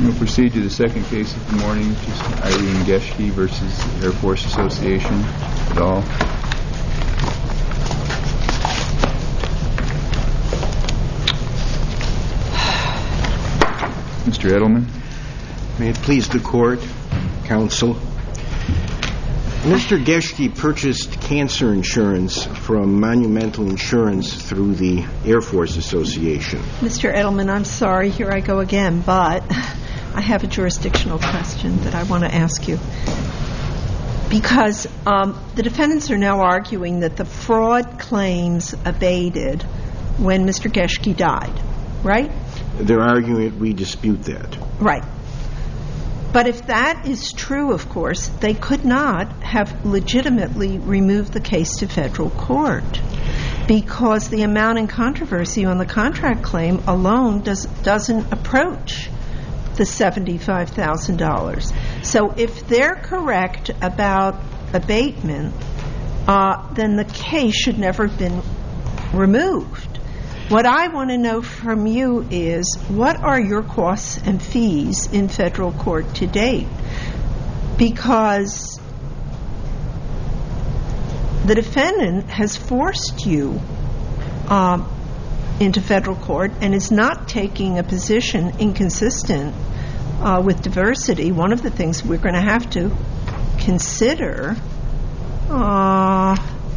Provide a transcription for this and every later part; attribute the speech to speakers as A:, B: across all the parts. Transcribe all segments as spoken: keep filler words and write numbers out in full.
A: We'll proceed to the second case of the morning, which is Irene Geschke versus Air Force Association et al. Mister Edelman.
B: May it please the court, counsel. Mister Geschke purchased cancer insurance from Monumental Insurance through the Air Force Association.
C: Mister Edelman, I'm sorry, here I go again, but I have a jurisdictional question that I want to ask you. Because um, the defendants are now arguing that the fraud claims abated when Mister Geschke died, right?
B: They're arguing that we dispute that.
C: Right. But if that is true, of course, they could not have legitimately removed the case to federal court because the amount in controversy on the contract claim alone does, doesn't approach the seventy-five thousand dollars. So if they're correct about abatement, uh, then the case should never have been removed. What I want to know from you is, what are your costs and fees in federal court to date? Because the defendant has forced you um, into federal court and is not taking a position inconsistent uh, with diversity. One of the things we're going to have to consider uh,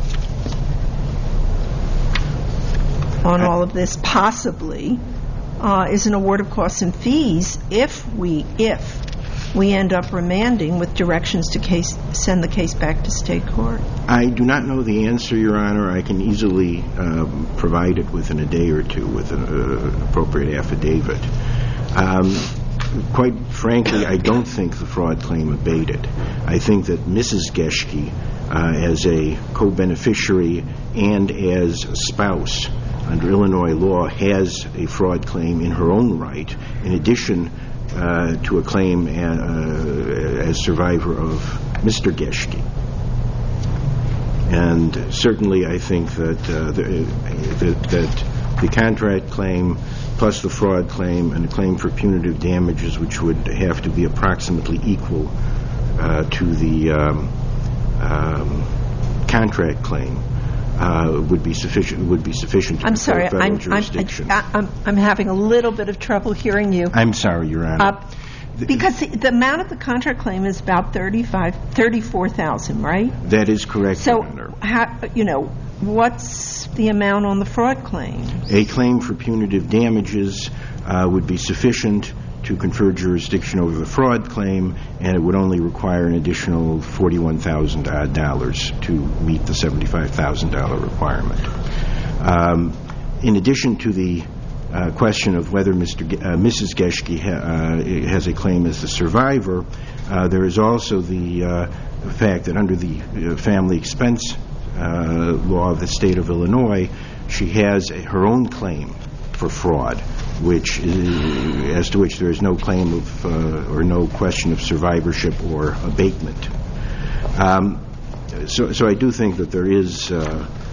C: on all of this, possibly, uh, is an award of costs and fees if we if we end up remanding with directions to case send the case back to state court.
B: I do not know the answer, Your Honor. I can easily um, provide it within a day or two with an uh, appropriate affidavit. Um, quite frankly, I don't think the fraud claim abated. I think that Missus Geschke, uh, as a co-beneficiary and as a spouse, under Illinois law, has a fraud claim in her own right, in addition uh, to a claim uh, as survivor of Mister Geschke. And certainly I think that, uh, the, that, that the contract claim plus the fraud claim and the claim for punitive damages, which would have to be approximately equal uh, to the um, um, contract claim, Uh, would be sufficient. Would be sufficient to
C: I'm sorry.
B: federal
C: I'm,
B: jurisdiction.
C: I'm, I'm, I'm having a little bit of trouble hearing you.
B: I'm sorry, Your Honor.
C: Uh, because the, the amount of the contract claim is about thirty-five, thirty-four thousand, right?
B: That is correct,
C: so,
B: Your Honor.
C: How, you know, what's the amount on the fraud claim?
B: A claim for punitive damages uh, would be sufficient to confer jurisdiction over the fraud claim, and it would only require an additional forty-one thousand dollars to meet the seventy-five thousand dollars requirement. Um, in addition to the uh, question of whether Mister Ge- uh, Missus Geschke ha- uh, has a claim as the survivor, uh, there is also the uh, fact that under the uh, family expense uh, law of the state of Illinois, she has a, her own claim for fraud, which is, as to which there is no claim of uh, or no question of survivorship or abatement. Um, so, so I do think that there is uh,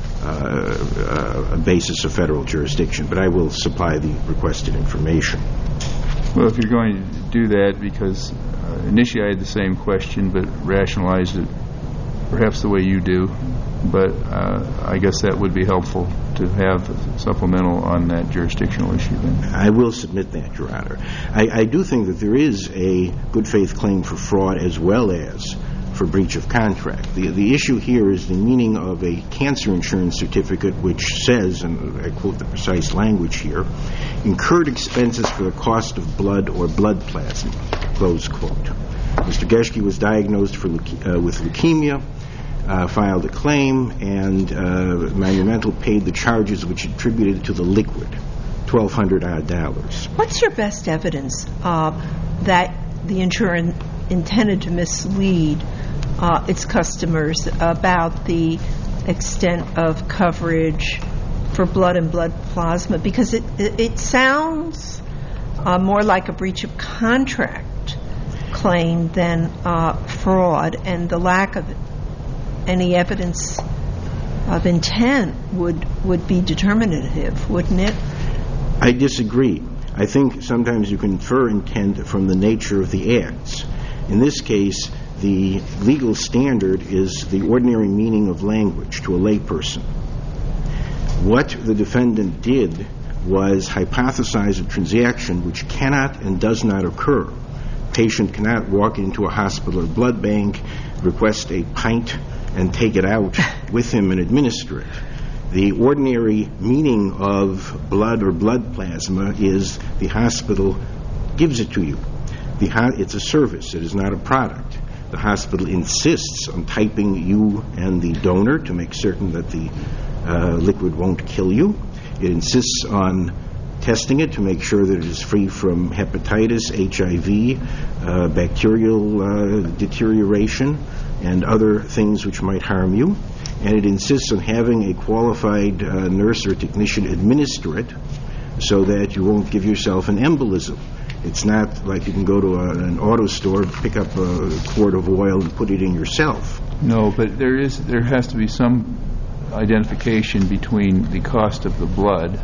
B: uh, a basis of federal jurisdiction, but I will supply the requested information.
A: Well, if you're going to do that, because uh, initially I had the same question, but rationalized it perhaps the way you do, but uh, I guess that would be helpful to have supplemental on that jurisdictional issue then.
B: I will submit that, Your Honor. I, I do think that there is a good faith claim for fraud as well as for breach of contract. The, the issue here is the meaning of a cancer insurance certificate which says, and I quote the precise language here, incurred expenses for the cost of blood or blood plasma, close quote. Mister Geschke was diagnosed for leuke- uh, with leukemia, Uh, filed a claim, and uh, Monumental paid the charges which attributed to the liquid, twelve hundred odd dollars.
C: What's your best evidence uh, that the insurer intended to mislead uh, its customers about the extent of coverage for blood and blood plasma? Because it, it, it sounds uh, more like a breach of contract claim than uh, fraud, and the lack of any evidence of intent would would be determinative, wouldn't it?
B: I disagree. I think sometimes you can infer intent from the nature of the acts. In this case, the legal standard is the ordinary meaning of language to a layperson. What the defendant did was hypothesize a transaction which cannot and does not occur. Patient cannot walk into a hospital or blood bank, request a pint, and take it out with him and administer it. The ordinary meaning of blood or blood plasma is the hospital gives it to you. The ho- it's a service. It is not a product. The hospital insists on typing you and the donor to make certain that the uh, liquid won't kill you. It insists on testing it to make sure that it is free from hepatitis, H I V, uh, bacterial uh, deterioration, and other things which might harm you. And it insists on having a qualified uh, nurse or technician administer it so that you won't give yourself an embolism. It's not like you can go to a, an auto store, pick up a quart of oil and put it in yourself.
A: No, but there is there has to be some identification between the cost of the blood,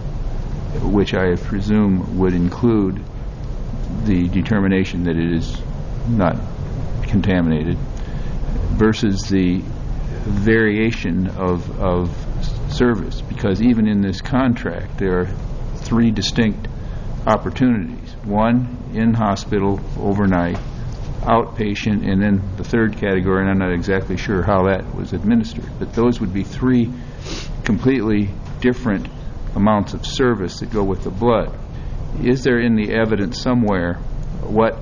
A: which I presume would include the determination that it is not contaminated, versus the variation of, of service. Because even in this contract, there are three distinct opportunities. One, in hospital, overnight, outpatient, and then the third category, and I'm not exactly sure how that was administered, but those would be three completely different amounts of service that go with the blood. Is there in the evidence somewhere what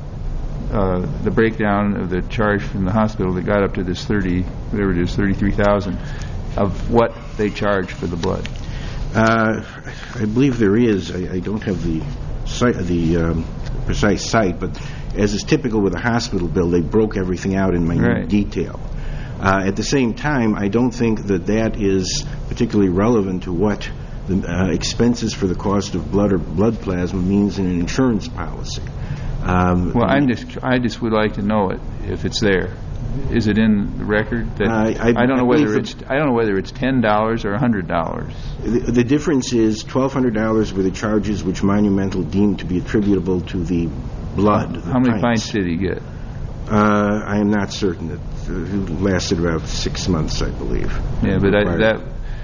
A: uh, the breakdown of the charge from the hospital that got up to this thirty, whatever it is, thirty-three thousand, of what they charge for the blood?
B: Uh, I believe there is. I, I don't have the site, the um, precise site, but as is typical with a hospital bill, they broke everything out in minute
A: Right.
B: detail. Uh, at the same time, I don't think that that is particularly relevant to what the uh, expenses for the cost of blood or blood plasma means in an insurance policy. Um,
A: Well, I'm just, I just would like to know it if it's there. Is it in the record? That
B: I- I-
A: I don't know
B: I
A: whether
B: believe
A: it's I don't know whether it's ten dollars or a hundred dollars.
B: The, the difference is twelve hundred dollars were the charges which Monumental deemed to be attributable to the blood. the
A: How many pints
B: pints
A: did he get?
B: Uh, I am not certain. It uh, lasted about six months, I believe.
A: Yeah, but I,
B: Right.
A: that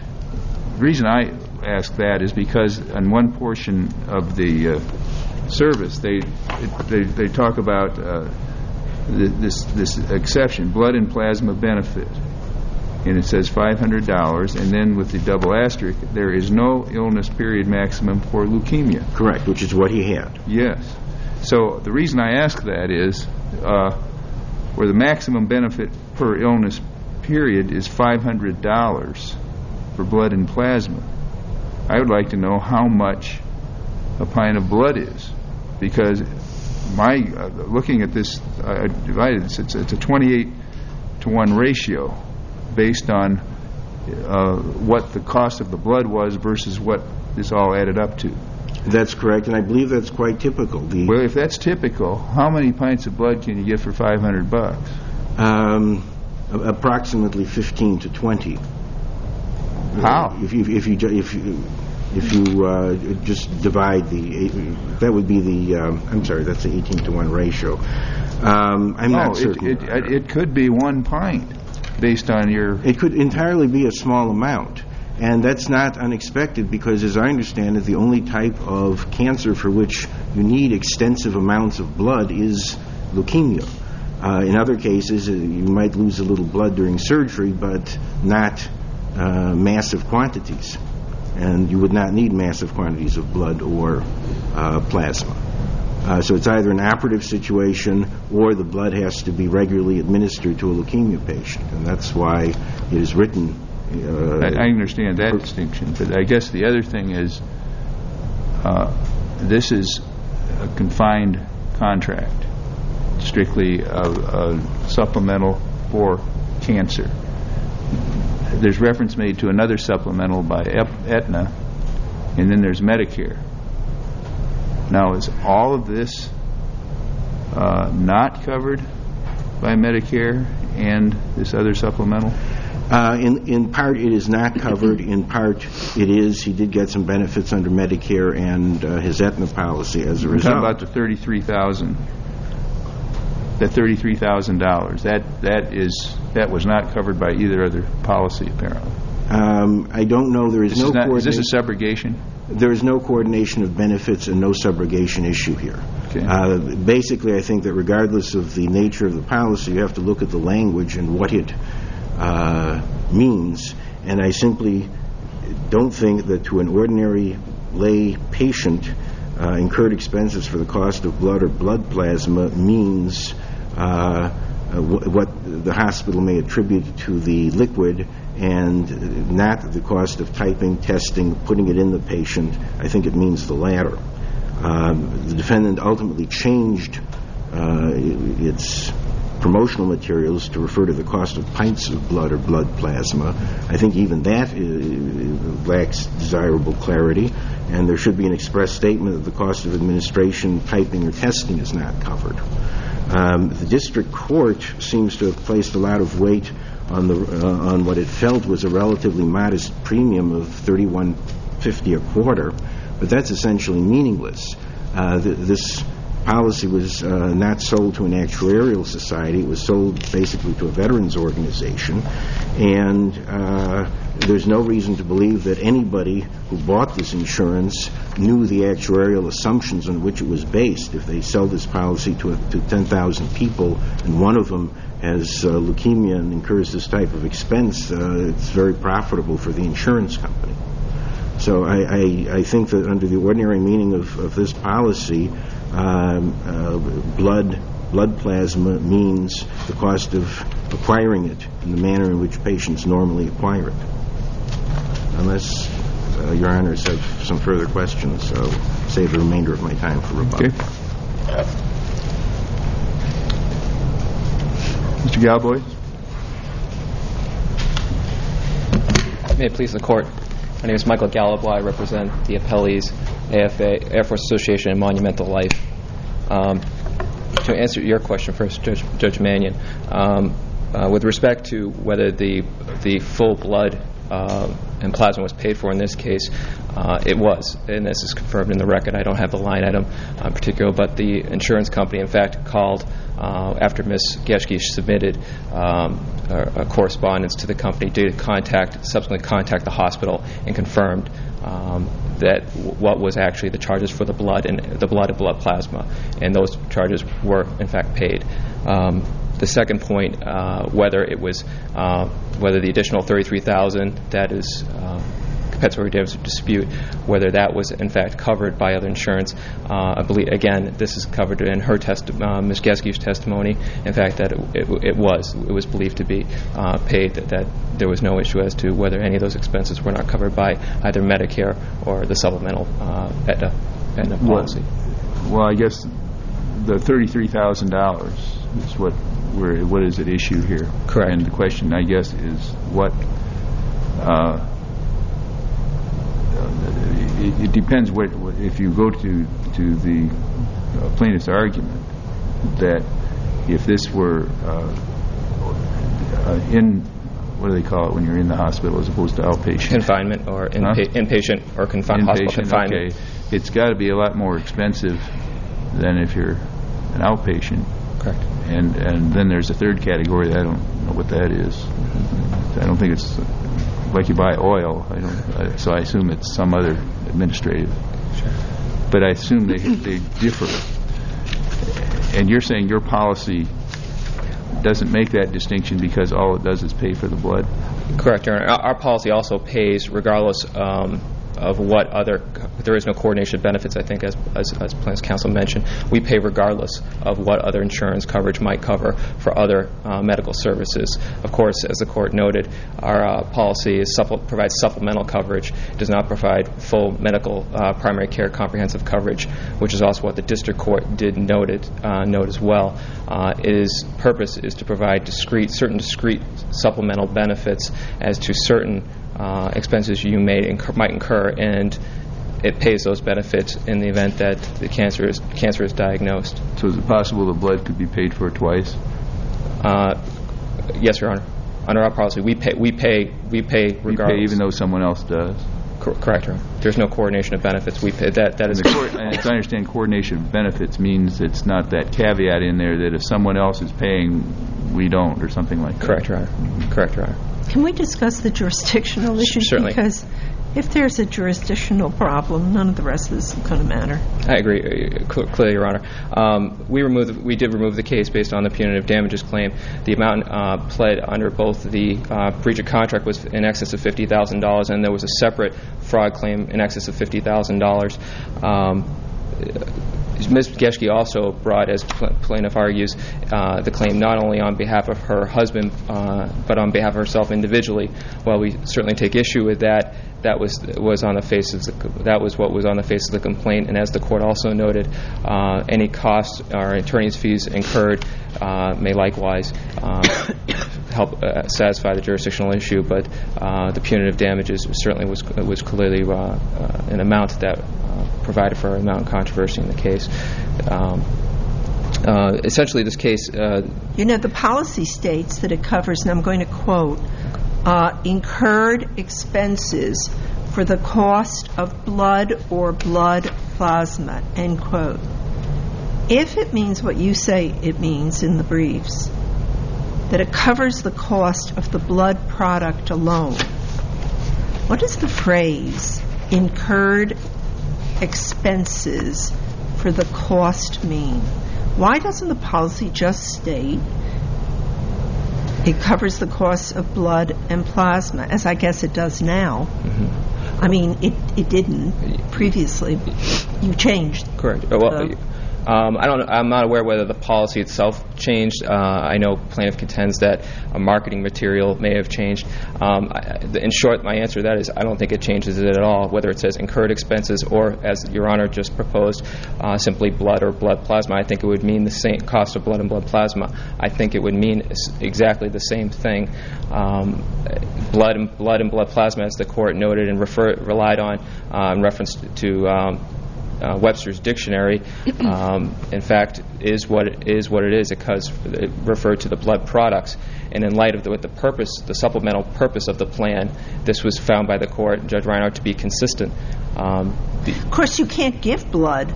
A: the reason I ask that is because on one portion of the uh, service, they it, they they talk about uh, th- this this exception, blood and plasma benefit, and it says five hundred dollars, and then with the double asterisk, there is no illness period maximum for leukemia.
B: Correct, which is what he had.
A: Yes. So the reason I ask that is uh, where the maximum benefit per illness period is five hundred dollars for blood and plasma. I would like to know how much a pint of blood is, because my uh, looking at this, uh, divided, it's, it's, it's a twenty-eight to one ratio based on uh, what the cost of the blood was versus what this all added up to.
B: That's correct, and I believe that's quite typical. The
A: Well, if that's typical, how many pints of blood can you get for five hundred bucks?
B: um, a- approximately fifteen to twenty.
A: How?
B: If you if you ju- if you if you uh, just divide the that would be the um, I'm sorry, that's the eighteen to one ratio. Um, I'm
A: No,
B: not
A: it,
B: certain.
A: it, it, it could be one pint based on your...
B: It could entirely be a small amount, and that's not unexpected because, as I understand it, the only type of cancer for which you need extensive amounts of blood is leukemia. Uh, in other cases, uh, you might lose a little blood during surgery, but not uh, massive quantities, and you would not need massive quantities of blood or uh, plasma. Uh, so it's either an operative situation or the blood has to be regularly administered to a leukemia patient, and that's why it is written. Uh,
A: I, I understand that distinction, but I guess the other thing is uh, this is a confined contract, strictly a, a supplemental for cancer. There's reference made to another supplemental by Aetna, and then there's Medicare. Now, is all of this uh, not covered by Medicare and this other supplemental?
B: Uh, in, in part, it is not covered. In part, it is. He did get some benefits under Medicare and uh, his Aetna policy as a
A: We're
B: result.
A: talking about the thirty-three thousand dollars. That thirty-three thousand dollars. That that is that was not covered by either other policy, apparently.
B: Um, I don't know. There is
A: This
B: no
A: is, not, is
B: coordination.
A: this a subrogation?
B: There is no coordination of benefits and no subrogation issue here.
A: Okay.
B: Uh, basically, I think that regardless of the nature of the policy, you have to look at the language and what it uh, means. And I simply don't think that to an ordinary lay patient, uh, incurred expenses for the cost of blood or blood plasma means uh, uh, w- what the hospital may attribute to the liquid and not the cost of typing, testing, putting it in the patient. I think it means the latter. Um, the defendant ultimately changed uh, its promotional materials to refer to the cost of pints of blood or blood plasma. I think even that uh, lacks desirable clarity, and there should be an express statement that the cost of administration, typing, or testing is not covered. Um, the district court seems to have placed a lot of weight on the uh, on what it felt was a relatively modest premium of thirty-one fifty a quarter, but that's essentially meaningless. Uh, th- this policy was uh, not sold to an actuarial society. It was sold basically to a veterans organization, and uh, there's no reason to believe that anybody who bought this insurance knew the actuarial assumptions on which it was based. If they sell this policy to, to ten thousand people and one of them has uh, leukemia and incurs this type of expense, uh, it's very profitable for the insurance company. So I, I, I think that under the ordinary meaning of, of this policy, um, uh, blood blood plasma means the cost of acquiring it in the manner in which patients normally acquire it. Unless uh, Your Honors have some further questions, I'll save the remainder of my time for rebuttal.
A: Okay. Mister Galboy?
D: May it please the Court. My name is Michael Galliboy. I represent the appellees, A F A, Air Force Association, and Monumental Life. Um, to answer your question first, Judge, Judge Mannion, um, uh, with respect to whether the the full blood uh, and plasma was paid for in this case, uh, it was, and this is confirmed in the record. I don't have the line item uh, in particular, but the insurance company, in fact, called uh, after Miz Geschke submitted um, a, a correspondence to the company, did contact, subsequently contact the hospital and confirmed um, that w- what was actually the charges for the blood and the blood and blood plasma, and those charges were in fact paid. Um, the second point, uh, whether it was uh, whether the additional thirty-three thousand dollars that is uh, compensatory damage dispute, whether that was in fact covered by other insurance. Uh, I believe, again, this is covered in her test, uh, Miz Geske's testimony. In fact, that it, it, it was it was believed to be uh, paid. That, that there was no issue as to whether any of those expenses were not covered by either Medicare or the supplemental uh, Aetna, Aetna policy.
A: Well, well, I guess the thirty-three thousand dollars is what we're, what is at issue here.
D: Correct.
A: And the question, I guess, is what. Uh, It, it depends what, what if you go to to the uh, plaintiff's argument that if this were uh, uh, in what do they call it when you're in the hospital as opposed to outpatient
D: Confinement or inpa-
A: huh?
D: inpatient or confi- hospital confinement.
A: Okay. It's got to be a lot more expensive than if you're an outpatient.
D: Correct.
A: And and then there's a third category that I don't know what that is. I don't think it's like you buy oil. I don't. I, so I assume it's some other administrative.
D: Sure.
A: But I assume they they differ. And you're saying your policy doesn't make that distinction because all it does is pay for the blood?
D: Correct, Your Honor. Our, our policy also pays regardless um, of what other, there is no coordination of benefits, I think, as, as, as Plaintiff's counsel mentioned. We pay regardless of what other insurance coverage might cover for other uh, medical services. Of course, as the Court noted, our uh, policy is supple- provides supplemental coverage. It does not provide full medical uh, primary care comprehensive coverage, which is also what the District Court did noted, uh, note as well. Uh, its purpose is to provide discrete, certain discrete supplemental benefits as to certain uh, expenses you may incur, might incur, and it pays those benefits in the event that the cancer is cancer is diagnosed.
A: So is it possible the blood could be paid for twice?
D: Uh, yes, Your Honor. Under our policy, we pay. We pay. We pay regardless.
A: We pay even though someone else does.
D: Cor- correct, Your Honor. There's no coordination of benefits. We pay. That that
A: And
D: is.
A: the court, as I understand, coordination of benefits means it's not that caveat in there that if someone else is paying, we don't, or something like that.
D: Correct, Your Honor. Mm-hmm. Correct, Your Honor.
C: Can we discuss the jurisdictional issue?
D: Certainly.
C: Because if there's a jurisdictional problem, none of the rest of this is going to matter.
D: I agree, uh, cl- clearly, Your Honor. Um, we removed. We did remove the case based on the punitive damages claim. The amount uh, pled under both the uh, breach of contract was in excess of fifty thousand dollars, and there was a separate fraud claim in excess of fifty thousand dollars. Um, Miz Geschke also brought, as pl- plaintiff argues, uh, the claim not only on behalf of her husband, uh, but on behalf of herself individually. While we certainly take issue with that, that was was on the face of the, that was what was on the face of the complaint. And as the court also noted, uh, any costs or attorney's fees incurred uh, may likewise um, help uh, satisfy the jurisdictional issue. But uh, the punitive damages certainly was was clearly uh, uh, an amount that uh, provided for an amount of controversy in the case. Um, uh, essentially, this case. Uh,
C: you know, the policy states that it covers, and I'm going to quote, uh, incurred expenses for the cost of blood or blood plasma, end quote. If it means what you say it means in the briefs, that it covers the cost of the blood product alone, what does the phrase incurred expenses for the cost mean? Why doesn't the policy just state it covers the cost of blood and plasma, as I guess it does now? Mm-hmm. I mean, it, it didn't previously. You changed.
D: Correct. Well, the, Um, I don't. I'm not aware whether the policy itself changed. Uh, I know plaintiff contends that a marketing material may have changed. Um, I, in short, my answer to that is I don't think it changes it at all. Whether it says incurred expenses or, as Your Honor just proposed, uh, simply blood or blood plasma, I think it would mean the same cost of blood and blood plasma. I think it would mean exactly the same thing. Um, blood and blood and blood plasma, as the court noted and refer, relied on uh, in reference to. Um, Uh, Webster's dictionary, um, in fact, is what it is what it is because it referred to the blood products. And in light of the, with the purpose, the supplemental purpose of the plan, this was found by the court, Judge Reinhardt, to be consistent. Um,
C: of course, you can't give blood,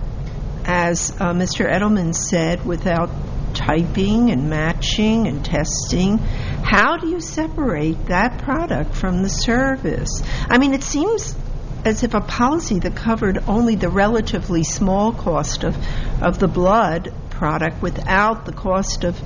C: as uh, Mister Edelman said, without typing and matching and testing. How do you separate that product from the service? I mean, it seems as if a policy that covered only the relatively small cost of, of the blood product without the cost of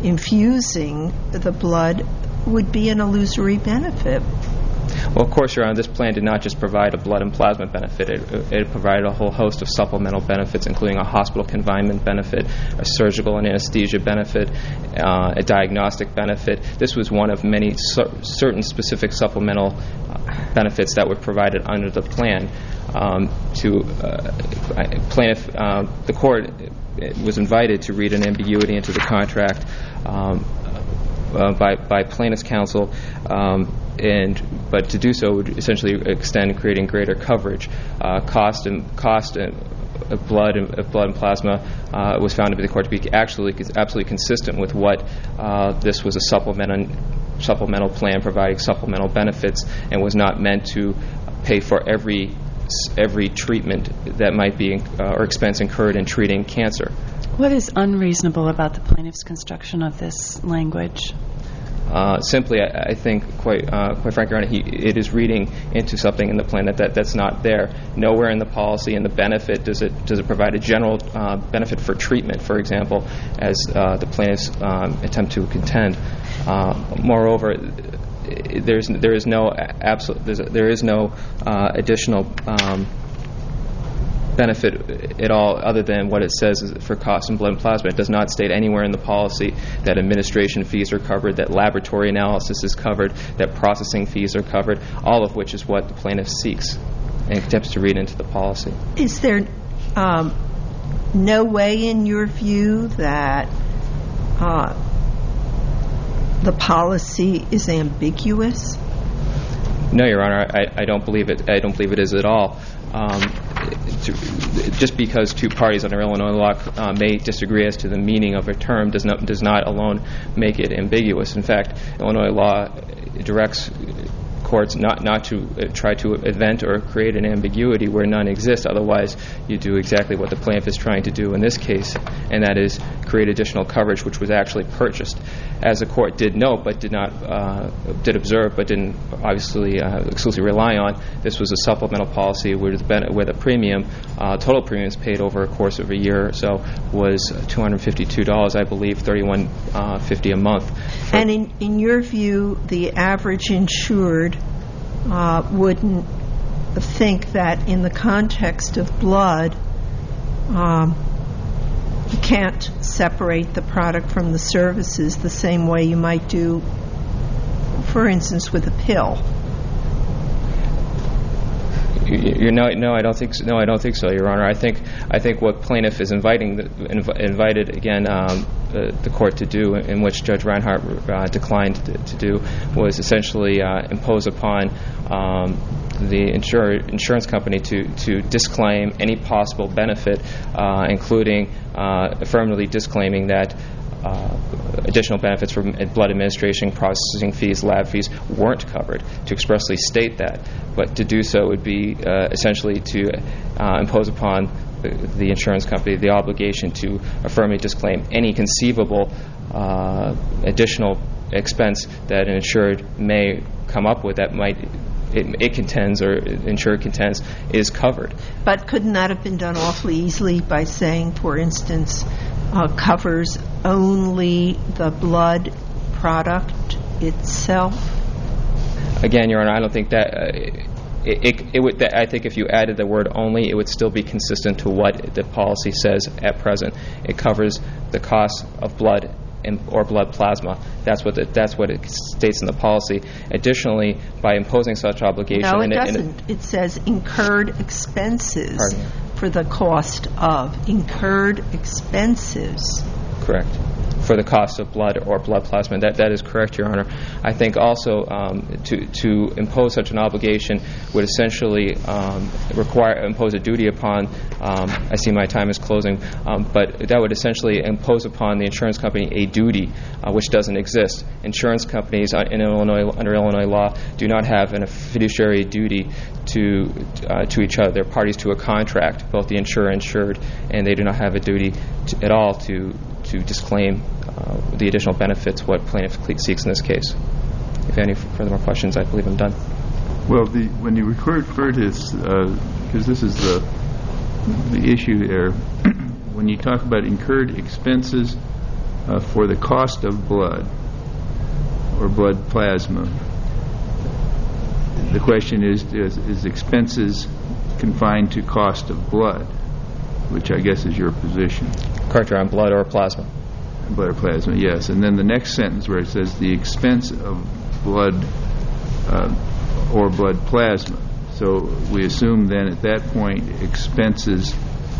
C: infusing the blood would be an illusory benefit.
D: Well, of course, Your Honor, this plan did not just provide a blood and plasma benefit. It, it provided a whole host of supplemental benefits, including a hospital confinement benefit, a surgical and anesthesia benefit, uh, a diagnostic benefit. This was one of many cer- certain specific supplemental uh, benefits that were provided under the plan. Um, to uh, plaintiff, uh, the court was invited to read an ambiguity into the contract um, uh, by by plaintiff's counsel. Um, And but to do so would essentially extend creating greater coverage. Uh, cost and cost and uh, blood and uh, blood and plasma uh, was found by the court to be actually absolutely consistent with what uh, this was a supplemental supplemental plan providing supplemental benefits and was not meant to pay for every every treatment that might be uh, or expense incurred in treating cancer.
E: What is unreasonable about the plaintiff's construction of this language?
D: Uh, simply, I, I think, quite uh, quite frankly, Your Honor, he, it is reading into something in the plan that, that that's not there. Nowhere in the policy and the benefit does it does it provide a general uh, benefit for treatment, for example, as uh, the plaintiffs um, attempt to contend. Uh, moreover, there's there is no absolute there is no uh, additional Um, benefit at all other than what it says is for cost and blood and plasma. It does not state anywhere in the policy that administration fees are covered, that laboratory analysis is covered, that processing fees are covered, all of which is what the plaintiff seeks and attempts to read into the policy.
C: Is there um, no way in your view that uh, the policy is ambiguous?
D: No, Your Honor, I, I don't believe it. I don't believe it is at all. Um, to to, just because two parties under Illinois law uh, may disagree as to the meaning of a term does not does not alone make it ambiguous. In fact, Illinois law directs courts not not to uh, try to invent or create an ambiguity where none exists. Otherwise, you do exactly what the plaintiff is trying to do in this case, and that is create additional coverage, which was actually purchased. As the court did note, but did not uh, did observe, but didn't obviously uh, exclusively rely on, this was a supplemental policy where the, where the premium, uh, total premiums paid over a course of a year or so was two hundred fifty-two dollars, I believe, thirty-one fifty a month.
C: And in, in your view, the average insured uh, wouldn't think that in the context of blood, um, you can't separate the product from the services the same way you might do, for instance, with a pill.
D: You know, no, I don't think so. No, I don't think so, Your Honor. I think I think what plaintiff is inviting, inv- invited again um, the, the court to do, in which Judge Reinhart uh, declined to, to do, was essentially uh, impose upon um, the insur- insurance company to to disclaim any possible benefit, uh, including uh, affirmatively disclaiming that Uh, additional benefits from blood administration, processing fees, lab fees weren't covered, to expressly state that. But to do so would be uh, essentially to uh, impose upon the, the insurance company the obligation to affirmatively disclaim any conceivable uh, additional expense that an insured may come up with that might It, it contends, or insured contends, is covered.
C: But couldn't that have been done awfully easily by saying, for instance, uh, covers only the blood product itself?
D: Again, Your Honor, I don't think that. Uh, it, it, it would. That, I think if you added the word "only," it would still be consistent to what the policy says at present. It covers the cost of blood and, or blood plasma. That's what the, that's what it states in the policy. Additionally, by imposing such obligation,
C: No, it
D: and
C: doesn't.
D: It,
C: it says incurred expenses
D: Pardon?
C: for the cost of incurred expenses.
D: Correct. For the cost of blood or blood plasma. That that is correct, Your Honor. I think also um, to to impose such an obligation would essentially um, require impose a duty upon. Um, I see my time is closing, um, but that would essentially impose upon the insurance company a duty uh, which doesn't exist. Insurance companies in Illinois under Illinois law do not have an, a fiduciary duty to uh, to each other. They're parties to a contract, both the insurer and insured, and they do not have a duty to, at all to to disclaim uh, the additional benefits what plaintiff seeks in this case. If any further more questions, I believe I'm done.
A: Well, the, when you refer to this, because uh, this is the the issue there, when you talk about incurred expenses uh, for the cost of blood or blood plasma, the question is, is, is expenses confined to cost of blood, which I guess is your position.
D: Correct, Your Honor, blood or plasma.
A: Blood or plasma, yes. And then the next sentence where it says the expense of blood uh, or blood plasma. So we assume then at that point expenses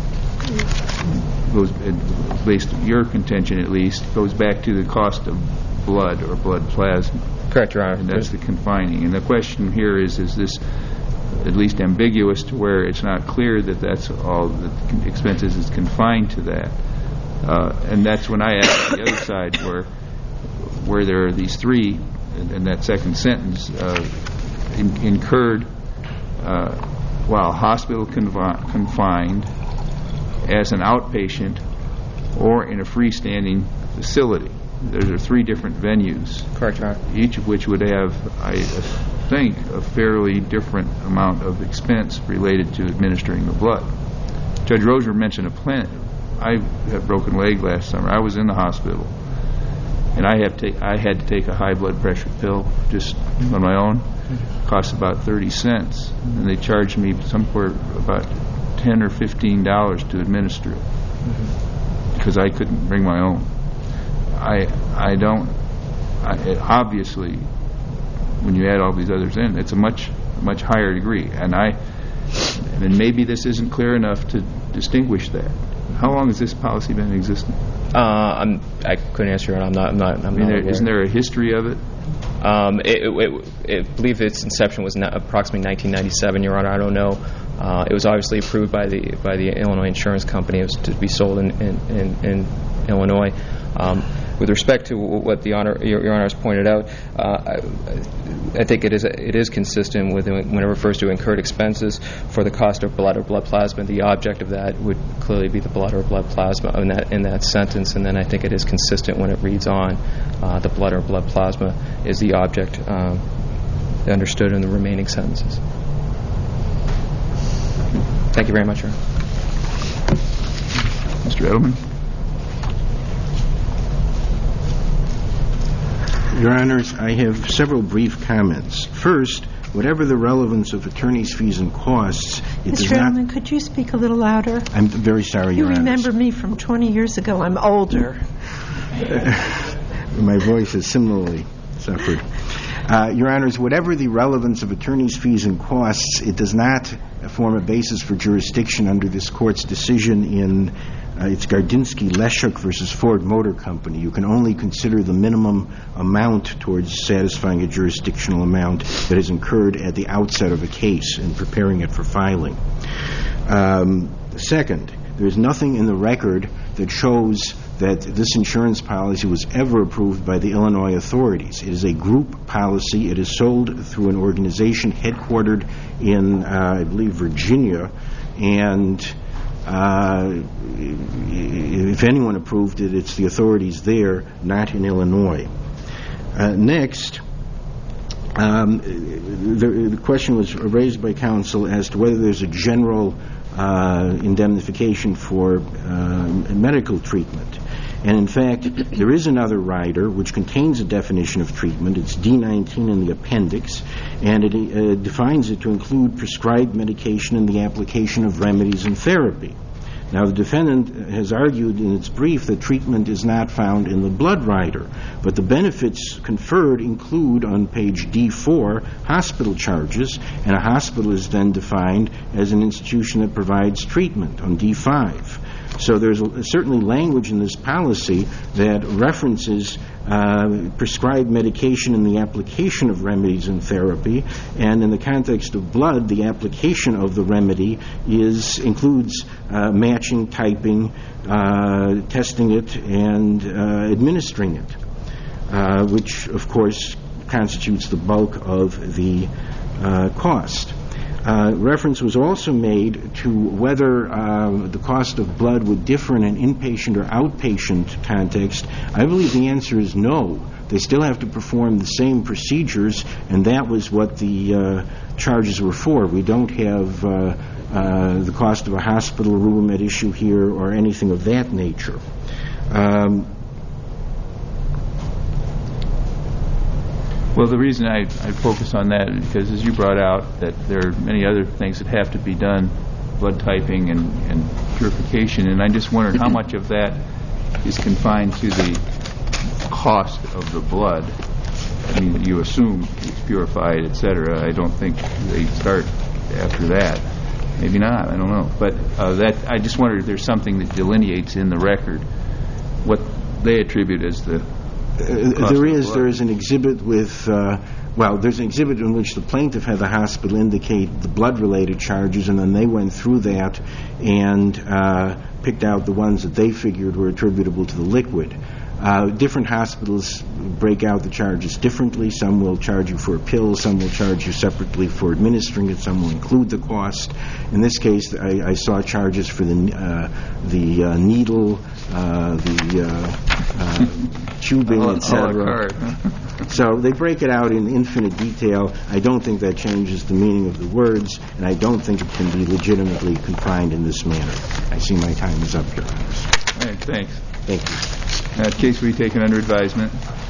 A: goes, at least your contention at least, goes back to the cost of blood or blood plasma.
D: Correct, Your Honor.
A: And that's the confining. And the question here is, is this at least ambiguous to where it's not clear that that's all the expenses is confined to that? Uh, and that's when I asked the other side where where there are these three, in, in that second sentence, uh, in, incurred uh, while hospital confi- confined, as an outpatient, or in a freestanding facility. There are three different venues.
D: Correct, Your Honor.
A: Each of which would have, I think, a fairly different amount of expense related to administering the blood. Judge Roser mentioned a plan. I had a broken leg last summer. I was in the hospital, and I had to take, I had to take a high blood pressure pill just on my own. It cost about thirty cents, and they charged me somewhere about ten or fifteen dollars to administer it because I couldn't bring my own. I I don't. I, it obviously, when you add all these others in, it's a much much higher degree, and I. And maybe this isn't clear enough to distinguish that. How long has this policy been in existence?
D: Uh, I'm, I couldn't answer it. I'm not. I'm not. I'm
A: I mean,
D: not
A: there,
D: aware.
A: isn't there a history of it?
D: Um, it, it, it, I believe its inception was not approximately nineteen ninety-seven, Your Honor. I don't know. Uh, it was obviously approved by the by the Illinois Insurance Company. It was to be sold in, in, in, in Illinois. Um, with respect to what the honor, Your, Your Honor has pointed out, uh, I, I think it is it is consistent with when it refers to incurred expenses for the cost of blood or blood plasma. The object of that would clearly be the blood or blood plasma in that in that sentence, and then I think it is consistent when it reads on uh, the blood or blood plasma is the object um, understood in the remaining sentences. Thank you very much, Your Honor.
A: Mister Edelman?
B: Your Honors, I have several brief comments. First, whatever the relevance of attorney's fees and costs, it
C: Mister
B: does not...
C: Edelman, could you speak a little louder?
B: I'm very sorry,
C: You
B: Your Honors.
C: remember me from twenty years ago. I'm older.
B: My voice has similarly suffered. Uh, Your Honors, whatever the relevance of attorney's fees and costs, it does not form a basis for jurisdiction under this Court's decision in uh, it's Gardinsky-Leshuk versus Ford Motor Company. You can only consider the minimum amount towards satisfying a jurisdictional amount that is incurred at the outset of a case and preparing it for filing. Um, second, there is nothing in the record that shows that this insurance policy was ever approved by the Illinois authorities. It is a group policy. It is sold through an organization headquartered in, uh, I believe, Virginia, and uh, if anyone approved it, it's the authorities there, not in Illinois. Uh, next, um, the, the question was raised by counsel as to whether there's a general uh, indemnification for uh, medical treatment. And in fact, there is another rider which contains a definition of treatment. It's D nineteen in the appendix, and it uh, defines it to include prescribed medication and the application of remedies and therapy. Now, the defendant has argued in its brief that treatment is not found in the blood rider, but the benefits conferred include, on page D four, hospital charges, and a hospital is then defined as an institution that provides treatment on D five. So there's certainly language in this policy that references uh, prescribed medication and the application of remedies and therapy, and in the context of blood, the application of the remedy is includes uh, matching, typing, uh, testing it, and uh, administering it, uh, which, of course, constitutes the bulk of the uh, cost. Uh, reference was also made to whether uh, the cost of blood would differ in an inpatient or outpatient context. I believe the answer is no. They still have to perform the same procedures, and that was what the uh, charges were for. We don't have uh, uh, the cost of a hospital room at issue here or anything of that nature. Um,
A: Well, the reason I, I focus on that is because, as you brought out, that there are many other things that have to be done, blood typing and, and purification, and I just wondered how much of that is confined to the cost of the blood. I mean, you assume it's purified, et cetera. I don't think they start after that. Maybe not. I don't know. But uh, that I just wondered if there's something that delineates in the record what they attribute as the
B: Uh, there is there is an exhibit with uh, well there's an exhibit in which the plaintiff had the hospital indicate the blood related charges, and then they went through that and uh, picked out the ones that they figured were attributable to the liquid. Uh, different hospitals break out the charges differently. Some will charge you for a pill, some will charge you separately for administering it, some will include the cost. In this case, I, I saw charges for the uh, the uh, needle, uh, the uh, uh, tubing, et cetera. So they break it out in infinite detail. I don't think that changes the meaning of the words, and I don't think it can be legitimately confined in this manner. I see my time is up, Your Honors.
A: All right, thanks.
B: Thank you.
A: That case will be taken under advisement.